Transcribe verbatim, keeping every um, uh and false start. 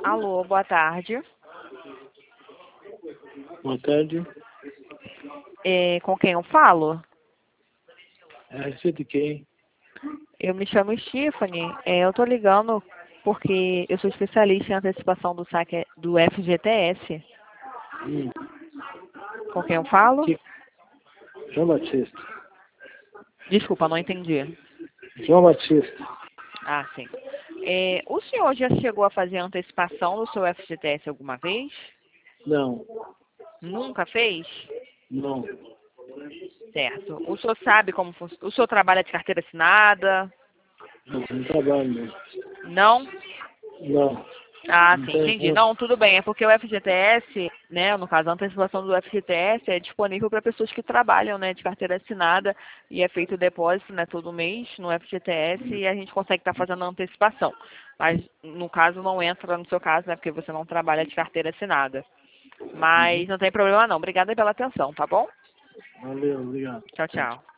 Alô, boa tarde. Boa tarde. É, com quem eu falo? É a respeito de quem? Eu me chamo Stephanie. É, eu tô ligando porque eu sou especialista em antecipação do saque do F G T S. Hum. Com quem eu falo? Que... João Batista. Desculpa, não entendi. João Batista. Ah, sim. É, o senhor já chegou a fazer antecipação do seu F G T S alguma vez? Não. Nunca fez? Não. Certo. O senhor sabe como funciona? O senhor trabalha de carteira assinada? Não, não trabalho mesmo. Não? Não. Ah, Não sim, tem entendi. conta. Não, tudo bem. É porque o F G T S, né, no caso, a antecipação do F G T S é disponível para pessoas que trabalham, né, de carteira assinada e é feito o depósito, né, todo mês no F G T S e a gente consegue estar fazendo a antecipação. Mas, no caso, não entra no seu caso, né, porque você não trabalha de carteira assinada. Mas Uhum. não tem problema não. Obrigada pela atenção, tá bom? Valeu, obrigado. Tchau, tchau.